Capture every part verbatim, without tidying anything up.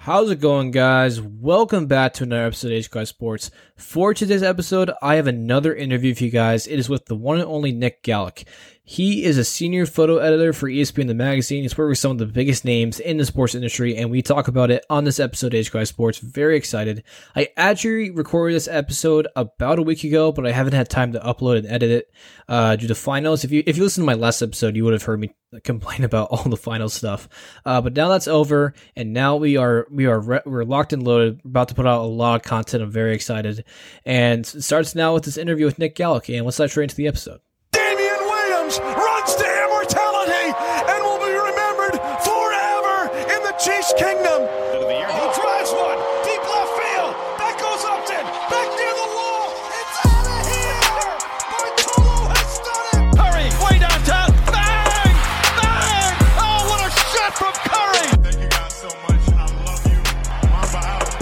How's it going, guys? Welcome back to another episode of H Q I Sports. For today's episode, I have another interview for you guys. It is with the one and only Nick Gallek. He is a senior photo editor for E S P N The Magazine. He's worked with some of the biggest names in the sports industry, and we talk about it on this episode of H Q I Sports. Very excited. I actually recorded this episode about a week ago, but I haven't had time to upload and edit it uh, due to finals. If you if you listened to my last episode, you would have heard me complain about all the final stuff. Uh, but now that's over, and now we are we are re- we're locked and loaded. We're about to put out a lot of content. I'm very excited, and it starts now with this interview with Nick Gallek. And let's dive straight into the episode. Runs to immortality and will be remembered forever in the Chiefs' kingdom. He drives one, deep left field. That goes Upton, back near the wall. It's out of here. Bartolo has done it. Curry, way downtown. Bang! Bang! Oh, what a shot from Curry. Thank you guys so much. I love you. Mamba out.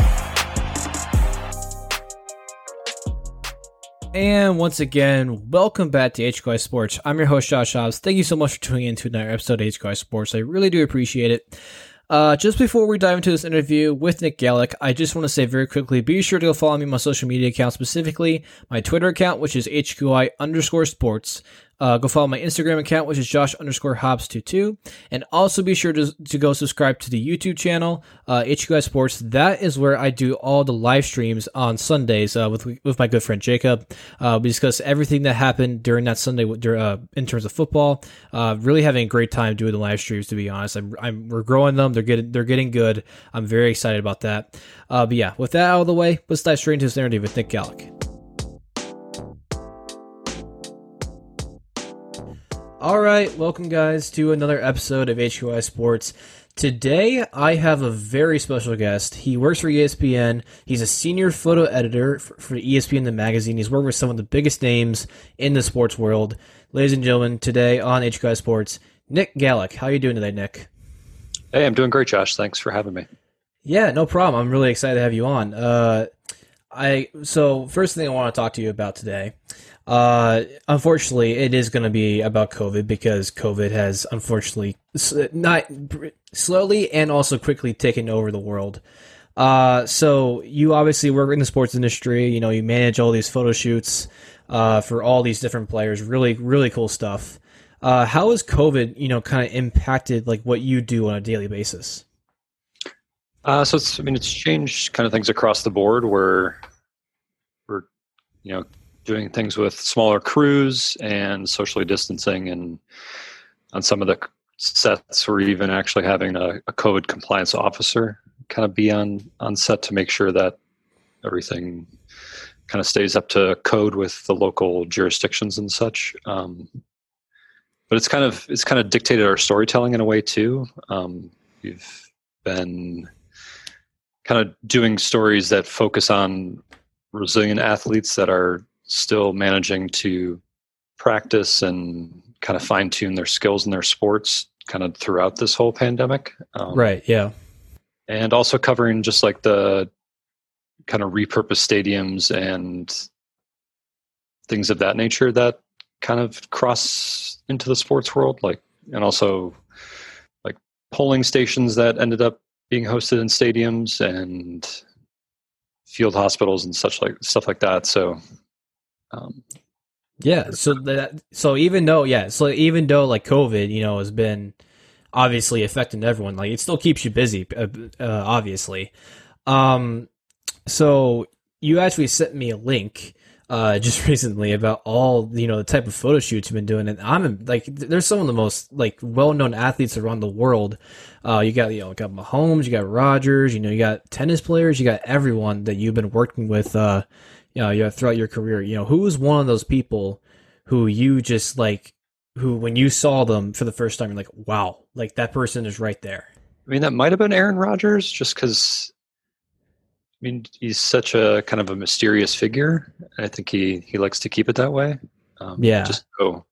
And once again, welcome back to H Q I Sports. I'm your host, Josh Hobbs. Thank you so much for tuning in to another episode of H Q I Sports. I really do appreciate it. Uh, just before we dive into this interview with Nick Gallek, I just want to say very quickly, be sure to go follow me on my social media accounts, specifically my Twitter account, which is H Q I underscore sports. Uh, go follow my Instagram account, which is Josh underscore Hobbs twenty-two. And also be sure to, to go subscribe to the YouTube channel, uh, H Q I Sports. That is where I do all the live streams on Sundays, uh, with, with my good friend Jacob. Uh, we discuss everything that happened during that Sunday, uh, in terms of football. Uh, really having a great time doing the live streams, to be honest. I'm, I'm, we're growing them. They're getting, they're getting good. I'm very excited about that. Uh, but yeah, with that out of the way, let's dive straight into this interview with Nick Gallek. All right, welcome guys to another episode of H Q I Sports. Today, I have a very special guest. He works for E S P N. He's a senior photo editor for, for E S P N The Magazine. He's worked with some of the biggest names in the sports world. Ladies and gentlemen, today on H Q I Sports, Nick Gallek. How are you doing today, Nick? Hey, I'm doing great, Josh. Thanks for having me. Yeah, no problem. I'm really excited to have you on. Uh, I so first thing I want to talk to you about today. Uh, unfortunately, it is going to be about COVID because COVID has unfortunately not slowly and also quickly taken over the world. Uh, so you obviously work in the sports industry. You know, you manage all these photo shoots uh, for all these different players. Really, really cool stuff. Uh, how has COVID, you know, kind of impacted like what you do on a daily basis? Uh, so it's, I mean, it's changed kind of things across the board where we're, you know, doing things with smaller crews and socially distancing, and on some of the sets we're even actually having a, a COVID compliance officer kind of be on, on set to make sure that everything kind of stays up to code with the local jurisdictions and such. Um, but it's kind of, it's kind of dictated our storytelling in a way too. Um, we've been kind of doing stories that focus on resilient athletes that are still managing to practice and kind of fine tune their skills in their sports kind of throughout this whole pandemic. Um, Right. Yeah. And also covering just like the kind of repurposed stadiums and things of that nature that kind of cross into the sports world. Like, and also like polling stations that ended up being hosted in stadiums and field hospitals and such like stuff like that. So, Um, yeah, so that so even though yeah, so even though like COVID, you know, has been obviously affecting everyone, like it still keeps you busy, uh, uh, obviously. Um, so you actually sent me a link uh just recently about all you know the type of photo shoots you've been doing, and I'm like, there's some of the most like well-known athletes around the world. Uh, you got you know, you got Mahomes, you got Rodgers, you know, you got tennis players, you got everyone that you've been working with. Uh, You know, you throughout your career, you know, who was one of those people who you just like, who when you saw them for the first time, you're like, wow, like that person is right there. I mean, that might have been Aaron Rodgers, just because, I mean, he's such a kind of a mysterious figure. I think he, he likes to keep it that way. Um, yeah. Just so,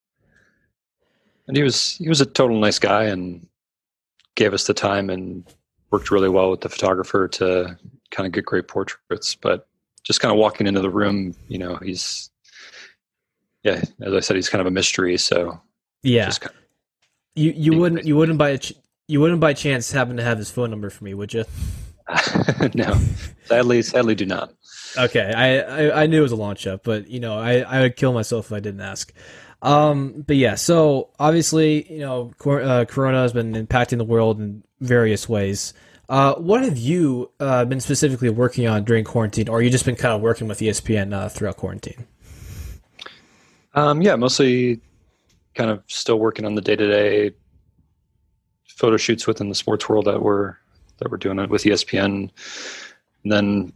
and he was he was a total nice guy and gave us the time and worked really well with the photographer to kind of get great portraits, but. Just kind of walking into the room, you know, he's, yeah, as I said, he's kind of a mystery. So yeah, just kind of you you wouldn't you wouldn't by ch- you wouldn't by chance happen to have his phone number for me, would you? No, sadly, sadly, do not. Okay, I, I I knew it was a launch up, but you know, I I would kill myself if I didn't ask. Um, but yeah, so obviously, you know, cor- uh, Corona has been impacting the world in various ways. Uh, what have you uh, been specifically working on during quarantine, or you just been kind of working with E S P N uh, throughout quarantine? Um, yeah, mostly kind of still working on the day-to-day photo shoots within the sports world that we're that we're doing it with E S P N, and then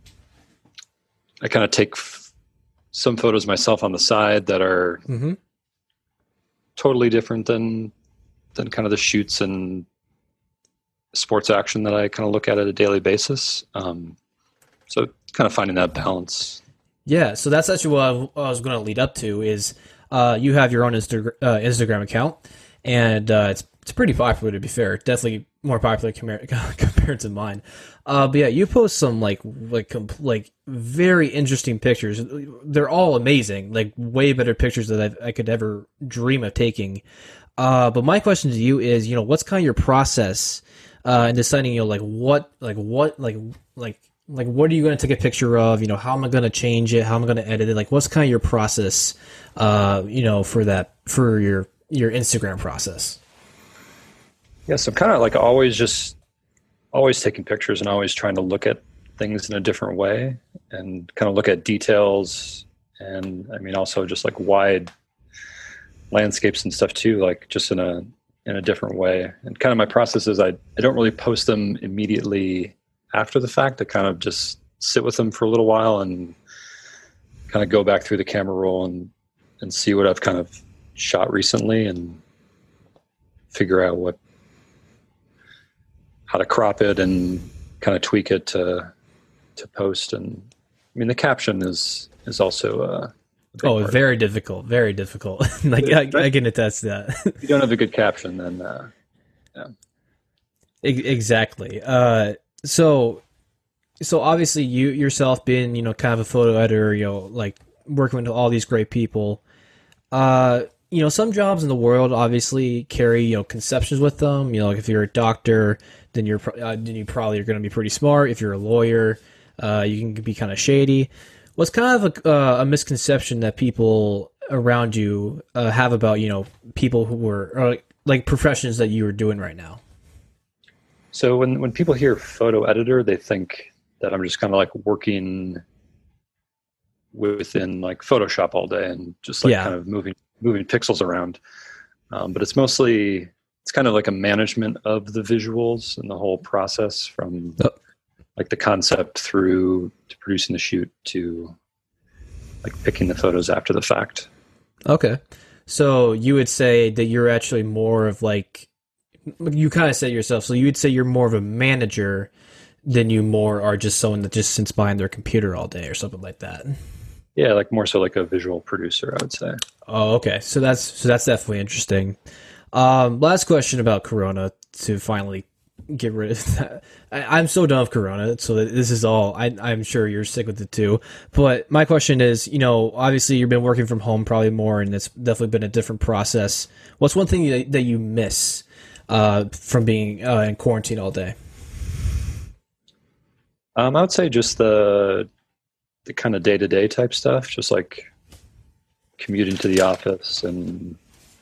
I kind of take f- some photos myself on the side that are Mm-hmm. totally different than than kind of the shoots and sports action that I kind of look at at a daily basis. Um, so kind of finding that balance. Yeah, so that's actually what I, what I was going to lead up to is uh, you have your own Insta- uh, Instagram account, and uh, it's it's pretty popular, to be fair. Definitely more popular com- compared to mine. Uh, but yeah, you post some like like comp- like very interesting pictures. They're all amazing, like way better pictures than I've, I could ever dream of taking. Uh, but my question to you is, you know, what's kind of your process uh, in deciding, you know, like what, like what, like like like what are you going to take a picture of? You know, how am I going to change it? How am I going to edit it? Like, what's kind of your process? Uh, you know, for that for your your Instagram process. Yeah, so kind of like always just always taking pictures and always trying to look at things in a different way and kind of look at details and I mean also just like wide landscapes and stuff too, like just in a in a different way. And kind of my process is I, I don't really post them immediately after the fact. I kind of just sit with them for a little while and kind of go back through the camera roll and and see what I've kind of shot recently and figure out what how to crop it and kind of tweak it to to post. And I mean the caption is is also uh, a big Oh, part. very difficult, very difficult. Like I, I can attest to that. If you don't have a good caption, then uh, yeah. Ex- Exactly. Uh, so, so obviously you yourself being, you know, kind of a photo editor, you know, like working with all these great people. Uh, you know, some jobs in the world obviously carry, you know, conceptions with them. You know, like if you're a doctor, then you're pro- uh, then you probably are going to be pretty smart. If you're a lawyer, uh, you can be kind of shady. What's kind of a, uh, a misconception that people around you uh, have about, you know, people who were or like, like professions that you are doing right now? So when when people hear photo editor, they think that I'm just kind of like working within like Photoshop all day and just like Yeah. kind of moving moving pixels around. Um, but it's mostly it's kind of like a management of the visuals and the whole process from Oh. like the concept through to producing the shoot to like picking the photos after the fact. Okay. So you would say that you're actually more of like, you kind of say yourself, so you would say you're more of a manager than you more are just someone that just sits behind their computer all day or something like that. Yeah, like more so like a visual producer, I would say. Oh, okay. So that's, so that's definitely interesting. Um, last question about Corona to finally get rid of that. I, I'm so done with Corona, so that this is all, I, I'm sure you're sick with it too. But my question is, you know, obviously you've been working from home probably more, and it's definitely been a different process. What's one thing that, that you miss uh, from being uh, in quarantine all day? Um, I would say just the the kind of day to day type stuff, just like commuting to the office and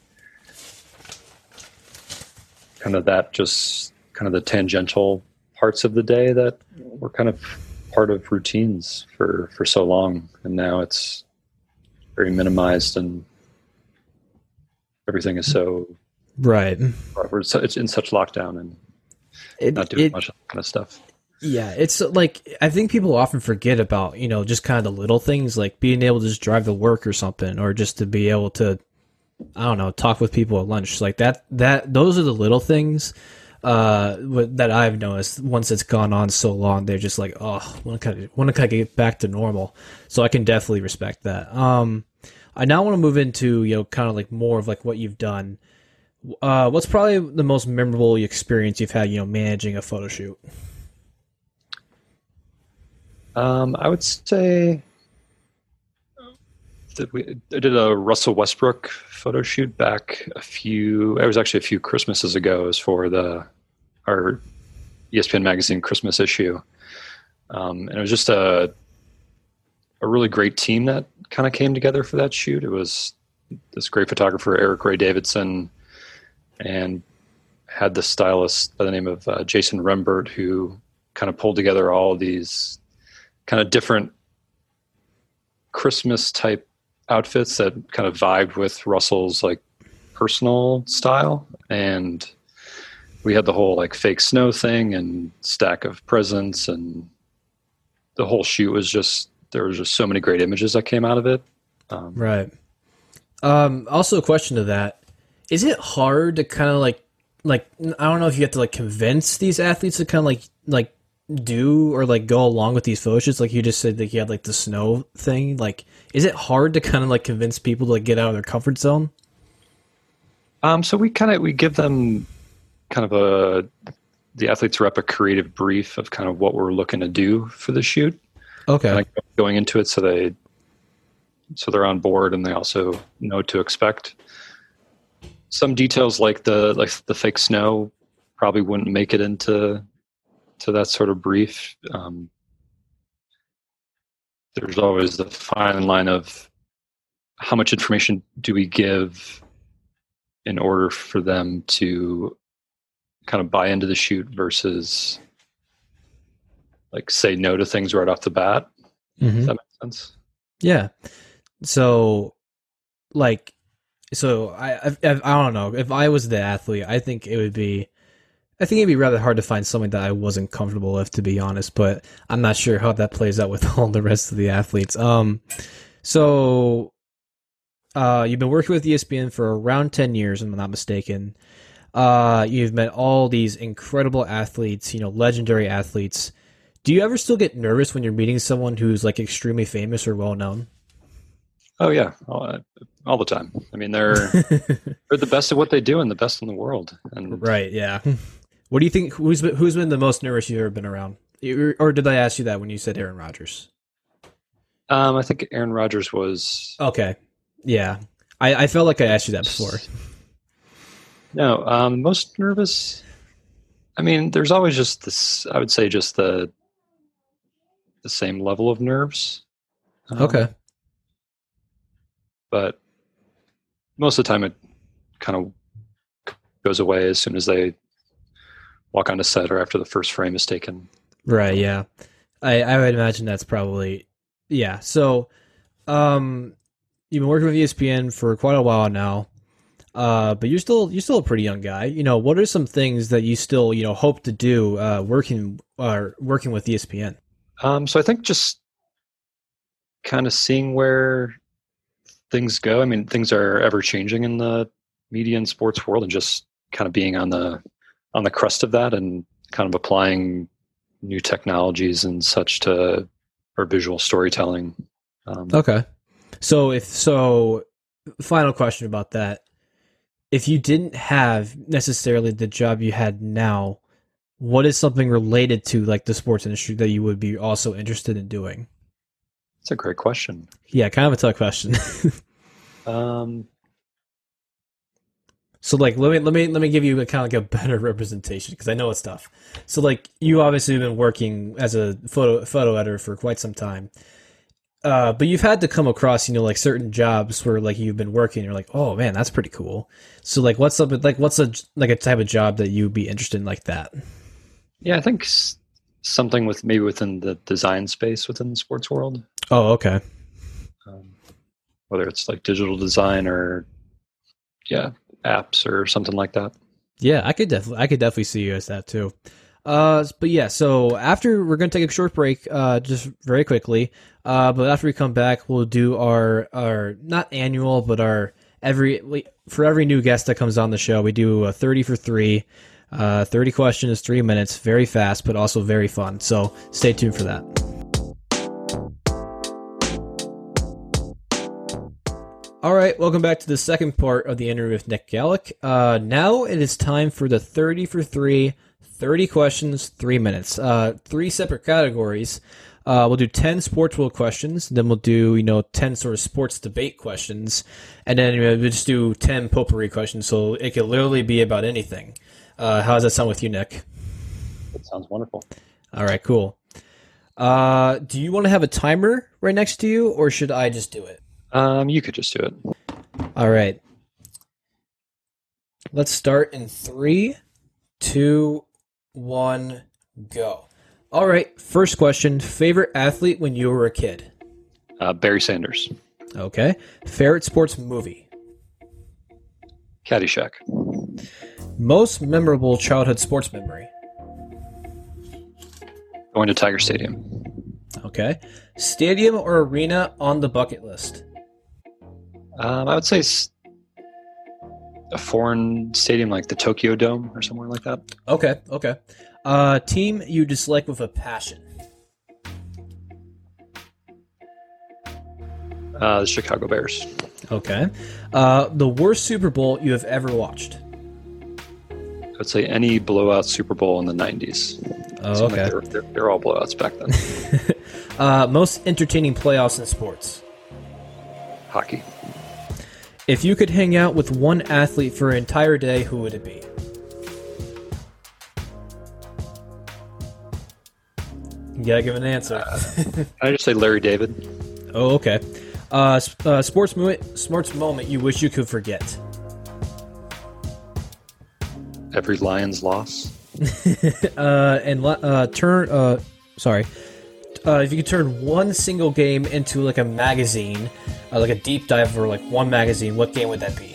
kind of that, just kind of the tangential parts of the day that were kind of part of routines for, for so long. And now it's very minimized and everything is so, Right. we're so- it's in such lockdown and It, not doing it, much of that kind of stuff. Yeah, it's like, I think people often forget about, you know, just kind of the little things, like being able to just drive to work or something, or just to be able to, I don't know, talk with people at lunch. Like that, that, those are the little things uh, that I've noticed. Once it's gone on so long, they're just like, oh, when can I, when can I get back to normal? So I can definitely respect that. Um, I now want to move into, you know, kind of like more of like what you've done. Uh, what's probably the most memorable experience you've had, you know, managing a photo shoot? Um, I would say that we I did a Russell Westbrook photo shoot back a few. It was actually a few Christmases ago. It was for the our E S P N Magazine Christmas issue. Um, and it was just a a really great team that kind of came together for that shoot. It was this great photographer, Eric Ray Davidson, and had the stylist by the name of uh, Jason Rembert, who kind of pulled together all of these kind of different Christmas type outfits that kind of vibed with Russell's like personal style. And we had the whole like fake snow thing and stack of presents, and the whole shoot was just, there was just so many great images that came out of it. Um, right. Um, also a question to that. Is it hard to kind of like, like, I don't know if you have to like convince these athletes to kind of like, like do or like go along with these photo shoots? Like you just said, like you had like the snow thing. Like, is it hard to kind of like convince people to like get out of their comfort zone? Um, so we kind of, we give them kind of a, the athletes rep a creative brief of kind of what we're looking to do for the shoot. Okay. Like going into it, so they, so they're on board and they also know what to expect. Some details like the like the fake snow probably wouldn't make it into to that sort of brief. Um, there's always the fine line of how much information do we give in order for them to kind of buy into the shoot versus like say no to things right off the bat. Mm-hmm. Does that make sense? Yeah. So, like, so I, I, I don't know. If I was the athlete, I think it would be, I think it'd be rather hard to find something that I wasn't comfortable with, to be honest. But I'm not sure how that plays out with all the rest of the athletes. Um, so, uh, you've been working with E S P N for around ten years, if I'm not mistaken. Uh, you've met all these incredible athletes, you know, legendary athletes. Do you ever still get nervous when you're meeting someone who's like extremely famous or well known? Oh yeah, all, all the time. I mean, they're they're the best at what they do and the best in the world. And right, yeah. What do you think? Who's been, who's been the most nervous you've ever been around? Or did I ask you that when you said Aaron Rodgers? Um, I think Aaron Rodgers was okay. Yeah, I, I felt like I asked you that before. No, um, most nervous. I mean, there's always just this. I would say just the the same level of nerves. Um, okay. But most of the time, it kind of goes away as soon as they walk onto set or after the first frame is taken. Right. Yeah. I, I would imagine that's probably, yeah. So, um, you've been working with E S P N for quite a while now. Uh, but you're still, you're still a pretty young guy. You know, what are some things that you still, you know, hope to do, uh, working, uh, working with E S P N? Um, so I think just kind of seeing where things go. I mean, things are ever changing in the media and sports world, and just kind of being on the on the crust of that and kind of applying new technologies and such to our visual storytelling. Um, okay. So if so, final question about that. If you didn't have necessarily the job you had now, what is something related to like the sports industry that you would be also interested in doing? That's a great question. Yeah, kind of a tough question. um, so like, let me let me let me give you a kind of like a better representation, because I know it's tough. So like, you obviously have been working as a photo photo editor for quite some time, uh, but you've had to come across, you know, like certain jobs where like you've been working, and you're like, oh man, that's pretty cool. So like, what's up? Like, what's a like a type of job that you'd be interested in like that? Yeah, I think s- something with maybe within the design space within the sports world. Oh, okay. Um, whether it's like digital design or yeah, apps or something like that. Yeah, I could definitely, I could definitely see you as that too. Uh, but yeah, so after we're gonna take a short break, uh, just very quickly. Uh, but after we come back, we'll do our our not annual, but our every we, for every new guest that comes on the show, we do a thirty for three. Uh, thirty questions, three minutes, very fast, but also very fun. So stay tuned for that. All right, welcome back to the second part of the interview with Nick Galick. Uh, now it is time for the thirty for three, thirty questions, three minutes. Uh, three separate categories. Uh, we'll do ten sports world questions, then we'll do, you know, ten sort of sports debate questions, and then we'll just do ten potpourri questions, so it could literally be about anything. Uh, how does that sound with you, Nick? That sounds wonderful. All right, cool. Uh, do you want to have a timer right next to you, or should I just do it? Um, you could just do it. All right. Let's start in three, two, one, go. All right, first question. Favorite athlete when you were a kid? Uh, Barry Sanders. Okay. Favorite sports movie? Caddyshack. Most memorable childhood sports memory? Going to Tiger Stadium. Okay. Stadium or arena on the bucket list? Um, I would say s- a foreign stadium like the Tokyo Dome or somewhere like that. Okay, okay. Uh, team you dislike with a passion? Uh, the Chicago Bears. Okay. Uh, the worst Super Bowl you have ever watched? I would say any blowout Super Bowl in the nineties. Oh, Seemed okay. Like they're, they're, they're all blowouts back then. uh, most entertaining playoffs in sports? Hockey. If you could hang out with one athlete for an entire day, who would it be? You gotta give an answer. Uh, can I just say Larry David? Oh, okay. Uh, sp- uh, sports moment, sports moment you wish you could forget. Every Lions loss. uh, and uh, turn. Uh, sorry. Uh, if you could turn one single game into like a magazine, uh, like a deep dive or like one magazine, what game would that be?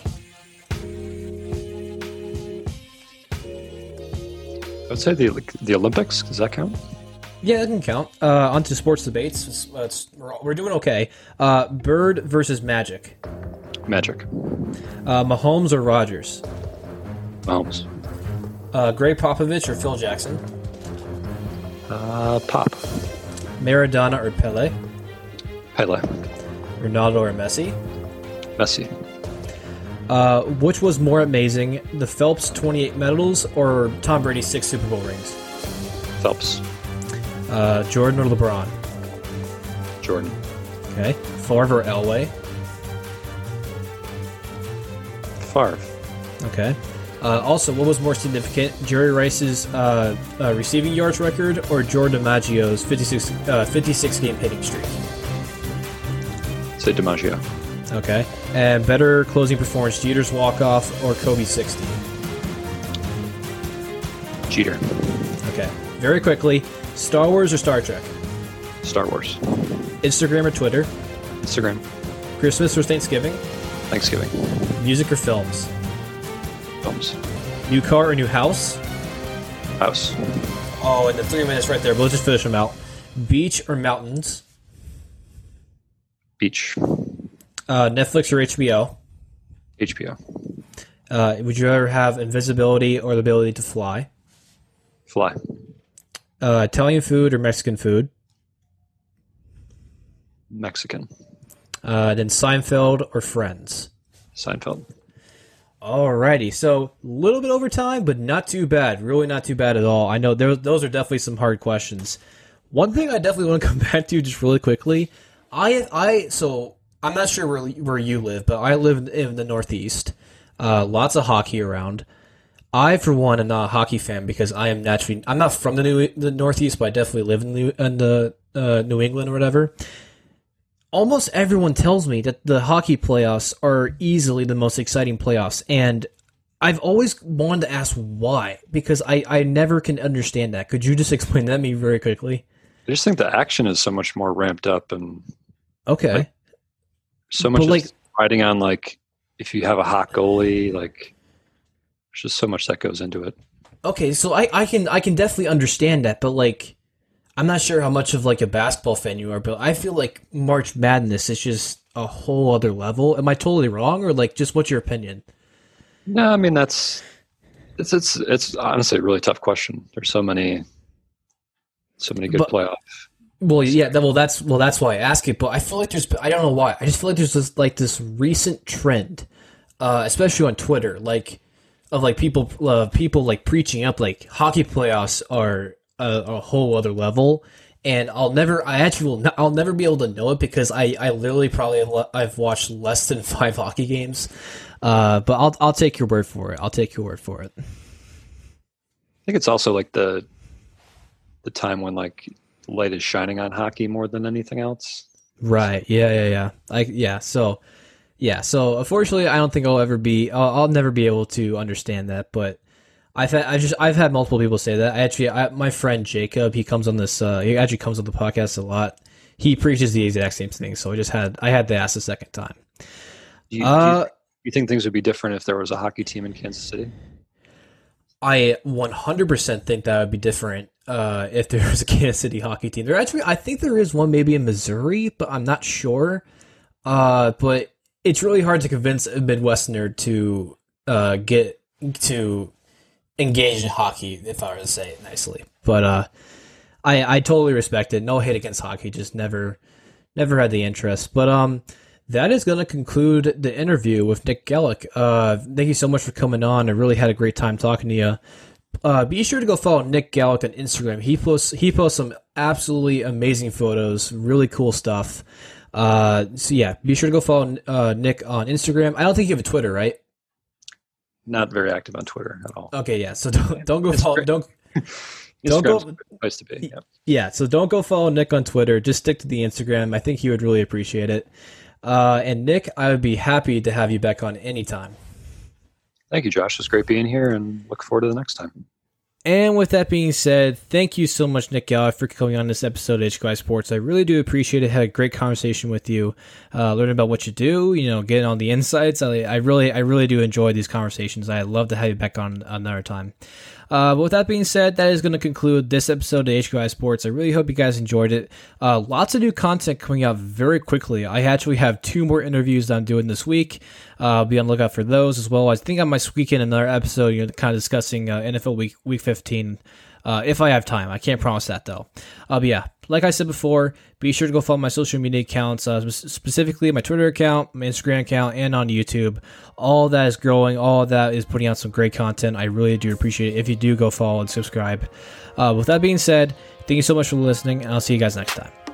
I would say the the Olympics. Does that count? Yeah, that can count. Uh, on to sports debates. It's, uh, it's, we're, we're doing okay. Uh, Bird versus Magic. Magic. Uh, Mahomes or Rodgers. Mahomes. Uh, Greg Popovich or Phil Jackson. Uh, Pop. Maradona or Pele. Pele. Ronaldo or Messi. Messi. Uh, which was more amazing, the Phelps twenty-eight medals or Tom Brady's six Super Bowl rings? Phelps. Uh, Jordan or LeBron? Jordan. Okay. Favre or Elway? Favre. Okay. Uh, also, what was more significant, Jerry Rice's uh, uh, receiving yards record or Jordan DiMaggio's fifty-six, uh, fifty-six game hitting streak? Say DiMaggio. Okay. And better closing performance, Jeter's walk-off or Kobe's sixty? Jeter. Okay. Very quickly, Star Wars or Star Trek? Star Wars. Instagram or Twitter? Instagram. Christmas or Thanksgiving? Thanksgiving. Music or films? Films. New car or new house? House. Oh, and the three minutes right there. We'll just finish them out. Beach or mountains? Beach. Uh, Netflix or H B O? H B O. Uh, would you rather have invisibility or the ability to fly? Fly. Uh, Italian food or Mexican food? Mexican. Uh, then Seinfeld or Friends? Seinfeld. Alrighty, so a little bit over time, but not too bad. Really not too bad at all. I know there, those are definitely some hard questions. One thing I definitely want to come back to just really quickly. I, I, so I'm not sure where, where you live, but I live in, in the Northeast. Uh, lots of hockey around. I, for one, am not a hockey fan because I am naturally, I'm not from the New, the Northeast, but I definitely live in, New, in the uh, New England or whatever. Almost everyone tells me that the hockey playoffs are easily the most exciting playoffs, and I've always wanted to ask why, because I, I never can understand that. Could you just explain that to me very quickly? I just think the action is so much more ramped up and Okay. Like, so much But, like- is riding on, like, if you have a hot goalie, like, there's just so much that goes into it. Okay, so I, I can I can definitely understand that, but like I'm not sure how much of like a basketball fan you are, but I feel like March Madness is just a whole other level. Am I totally wrong, or like just what's your opinion? No, I mean, that's it's it's it's honestly a really tough question. There's so many so many good But- playoff. Well, yeah, that, well that's well that's why I ask it, but I feel like there's I don't know why. I just feel like there's this like this recent trend, uh, especially on Twitter, like of like people uh, people like preaching up like hockey playoffs are a, a whole other level, and I'll never I actually will not, I'll never be able to know it because I, I literally probably have le- I've watched less than five hockey games, uh, but I'll I'll take your word for it. I'll take your word for it. I think it's also like the the time when like the light is shining on hockey more than anything else. Right. Yeah. Yeah. Yeah. Like yeah. So yeah. So unfortunately, I don't think I'll ever be. I'll, I'll never be able to understand that. But I've had. I just. I've had multiple people say that. I actually. I, my friend Jacob. He comes on this. Uh, he actually comes on the podcast a lot. He preaches the exact same thing. So I just had. I had to ask the second time. Do you, uh, do you, you think things would be different if there was a hockey team in Kansas City? I one hundred percent think that would be different uh, if there was a Kansas City hockey team. There actually, I think there is one maybe in Missouri, but I'm not sure. Uh, but it's really hard to convince a Midwesterner to uh, get to engage in hockey, if I were to say it nicely. But uh, I I totally respect it. No hate against hockey, just never never had the interest. But um. That is going to conclude the interview with Nick Gelick. Uh, thank you so much for coming on. I really had a great time talking to you. Uh, be sure to go follow Nick Gelick on Instagram. He posts he posts some absolutely amazing photos, really cool stuff. Uh, so yeah, be sure to go follow uh, Nick on Instagram. I don't think you have a Twitter, right? Not very active on Twitter at all. Okay, yeah. So don't don't go follow don't don't go place to be. Yeah. yeah. So don't go follow Nick on Twitter. Just stick to the Instagram. I think he would really appreciate it. Uh, and Nick, I would be happy to have you back on anytime. Thank you, Josh. It's great being here and look forward to the next time. And with that being said, thank you so much, Nick Gelick, for coming on this episode of H Q I Sports. I really do appreciate it. Had a great conversation with you, uh, learning about what you do, you know, getting on the insights. I, I really, I really do enjoy these conversations. I'd love to have you back on another time. Uh, but with that being said, that is going to conclude this episode of H Q I Sports. I really hope you guys enjoyed it. Uh, lots of new content coming out very quickly. I actually have two more interviews that I'm doing this week. Uh, be on the lookout for those as well. I think I might squeak in another episode, you know, kind of discussing uh, N F L week week fifteen. Uh, if I have time. I can't promise that, though. Uh, but yeah, like I said before, be sure to go follow my social media accounts, uh, specifically my Twitter account, my Instagram account, and on YouTube. All that is growing. All that is putting out some great content. I really do appreciate it if you do go follow and subscribe. Uh, with that being said, thank you so much for listening, and I'll see you guys next time.